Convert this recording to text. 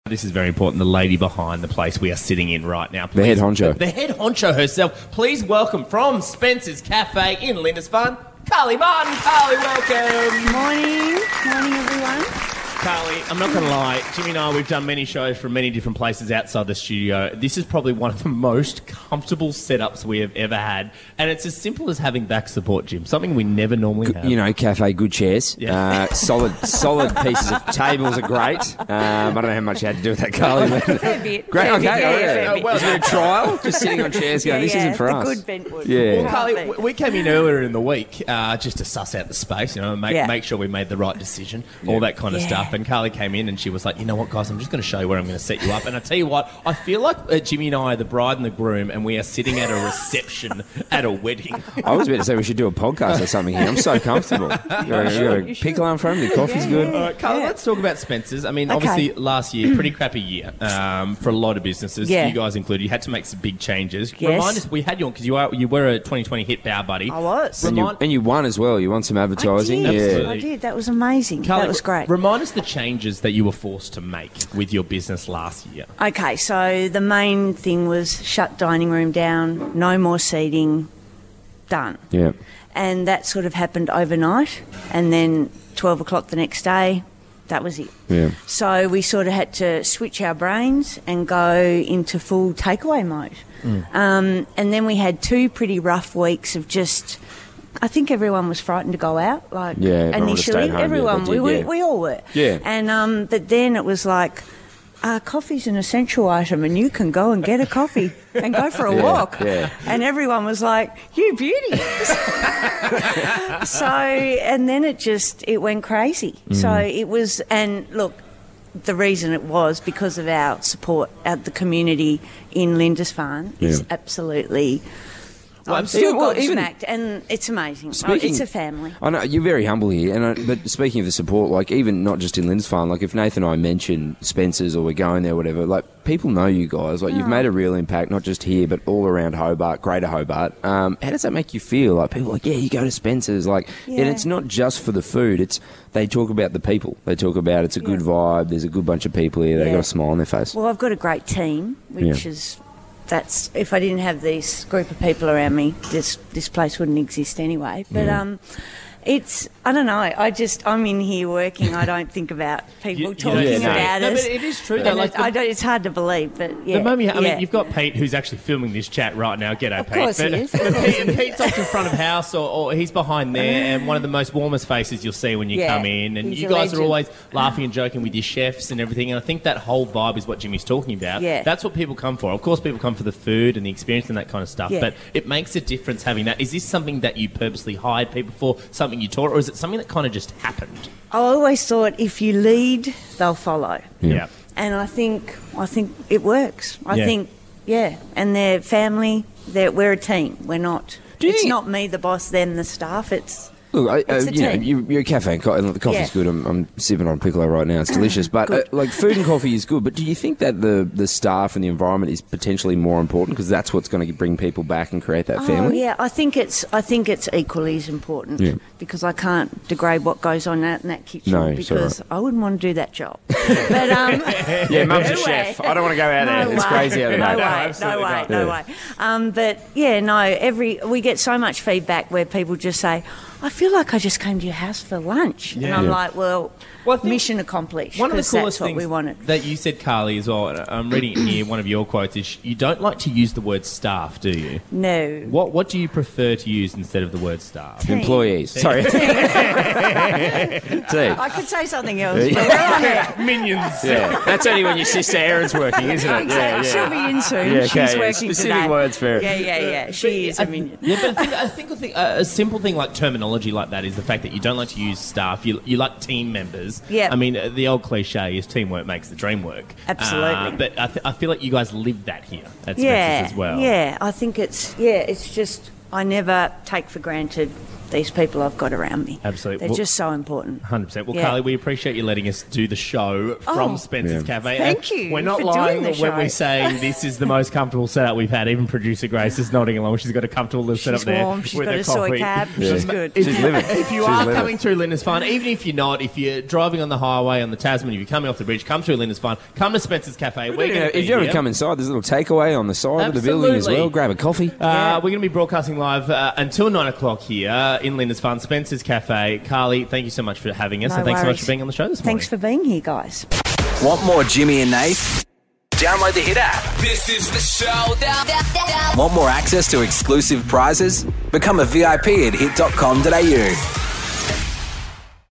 This is very important. The lady behind the place we are sitting in right now. The head honcho. The head honcho herself. Please welcome from Spencer's Cafe in Lindisfarne, Carly Martin. Carly, welcome. Morning. Morning, everyone. Carly, I'm not going to lie. Jimmy and I, we've done many shows from many different places outside the studio. This is probably one of the most comfortable setups we have ever had. And it's as simple as having back support, Jim. Something we never normally have. You know, cafe, good chairs. Yeah. Solid pieces of tables are great. I don't know how much you had to do with that, Carly. Fair bit. Great, okay. Fair bit. Was it a trial? Just sitting on chairs going, this isn't for the us. good Bentwood. Yeah. Well, Carly, we came in earlier in the week just to suss out the space, Yeah. make sure we made the right decision, all that kind of stuff. And Carly came in and she was like, you know what, guys, I'm just going to show you where I'm going to set you up. And I tell you what, I feel like Jimmy and I are the bride and the groom and we are sitting at a reception at a wedding. I was about to say we should do a podcast or something here. I'm so comfortable. You got a pickle arm front, the coffee's good. All right, Carly, let's talk about Spencer's. I mean, Okay. obviously, last year, pretty crappy year for a lot of businesses, Yeah. you guys included. You had to make some big changes. Yes. Remind us, we had you on because you were a 2020 hit Bow Buddy. I was. And you won as well. You won some advertising. I did. Absolutely. I did. That was amazing. Carly, that was great. Remind us the changes that you were forced to make with your business last year. Okay, so the main thing was shut dining room down, no more seating, done. Yeah. And that sort of happened overnight, and then 12 o'clock the next day, that was it. Yeah. So we sort of had to switch our brains and go into full takeaway mode. And then we had 2 pretty rough weeks of just... I think everyone was frightened to go out. Like Yeah, everyone would've stayed initially, home, yeah, everyone they did, we all were. Yeah. And but then it was like, coffee's an essential item, and you can go and get a coffee and go for a walk. Yeah. And everyone was like, "You beauty!" So, and then it went crazy. So it was, and look, the reason it was because of our support at the community in Lindisfarne is Yeah. absolutely. Well, I'm still well, gobsmacked, and it's amazing. Speaking- It's a family. I know you're very humble here, but speaking of the support, like even not just in Lindisfarne, like if Nathan and I mention Spencer's or we're going there, or whatever, like people know you guys. Like you've made a real impact, not just here, but all around Hobart, Greater Hobart. How does that make you feel? Like people are like, yeah, you go to Spencer's, like, Yeah. and it's not just for the food. It's they talk about the people. They talk about it's a good vibe. There's a good bunch of people here. They Yeah. got a smile on their face. Well, I've got a great team, which is. That's if I didn't have this group of people around me, this place wouldn't exist anyway. But it's I don't know. I'm in here working. I don't think about people talking about No, us. but it is true though. And Like it's hard to believe, but yeah. the moment I yeah. mean, you've got Pete, who's actually filming this chat right now. G'day, Pete. course he is. But Pete's off in front of house, or he's behind there, and one of the most warmest faces you'll see when you Yeah, come in. And he's you a guys are legend. always laughing and joking with your chefs and everything. And I think that whole vibe is what Jimmy's talking about. Yeah. That's what people come for. Of course, people come for the food and the experience and that kind of stuff. Yeah. But it makes a difference having that. Is this something that you purposely hired people for? Something you taught, or is it something that kind of just happened? I always thought if you lead, they'll follow. Yeah. And I think it works. I Yeah. think, and their family, we're a team. We're not. you It's think- not me, the boss, them, the staff. It's Look, It's a team. you're a cafe and the coffee's Yeah. good. I'm sipping on piccolo right now. It's delicious. But like food and coffee is good. But do you think that the staff and the environment is potentially more important because that's what's going to bring people back and create that family? Oh, yeah, I think it's equally as important Yeah. because I can't degrade what goes on in that kitchen No, it's all because I wouldn't want to do that job. But Yeah, mum's a No chef. way. I don't want to go out there. No It's way. crazy out there. No mate. way, absolutely no way, not. no way. But yeah, no. We get so much feedback where people just say, "I feel like I just came to your house for lunch," and I'm Yeah. like, "Well, Well, I think mission accomplished." One of the 'cause coolest that's what things we wanted. that you said, Carly, as well, and I'm reading it here, one of your quotes is, you don't like to use the word staff, do you? No. What do you prefer to use instead of the word staff? Team. Employees. Sorry. Team. I could say something else, but we're on it. Minions. Yeah, that's only when your sister Erin's working, isn't it? Yeah, She'll be in soon. Yeah, She's okay, working specific today. words for it. Yeah. She is a minion. Yeah, but I think a simple thing like terminology like that is the fact that you don't like to use staff. You like team members. Yeah. I mean, the old cliche is teamwork makes the dream work. Absolutely. But I feel like you guys live that here at Yeah, Spencer's as well. yeah. I think it's just I never take for granted these people I've got around me. Absolutely. They're just so important. 100%. Well, Yeah. Carly, we appreciate you letting us do the show from Spencer's Cafe. Thank you We're not for lying doing the when show. we say this is the most comfortable setup we've had. Even producer Grace is nodding along. She's got a comfortable little setup She's there. warm. She's with got her a soy coffee. cap. Yeah. She's good. She's living. If you She's are living. coming through Lindisfarne Farm, even if you're not, if you're driving on the highway on the Tasman, if you're coming off the bridge, come through Lindisfarne Farm, come to Spencer's Cafe. We're going to be If you ever here. come inside, there's a little takeaway on the side of the building as Absolutely. well. Grab a coffee. We're going to be broadcasting live until 9 o'clock here in Lindisfarne, Spencer's Cafe. Carly, thank you so much for having us, No and thanks so much worries. for being on the show this morning. Thanks for being here, guys. Want more Jimmy and Nath? Download the Hit app. This is the showdown. Want more access to exclusive prizes? Become a VIP at hit.com.au.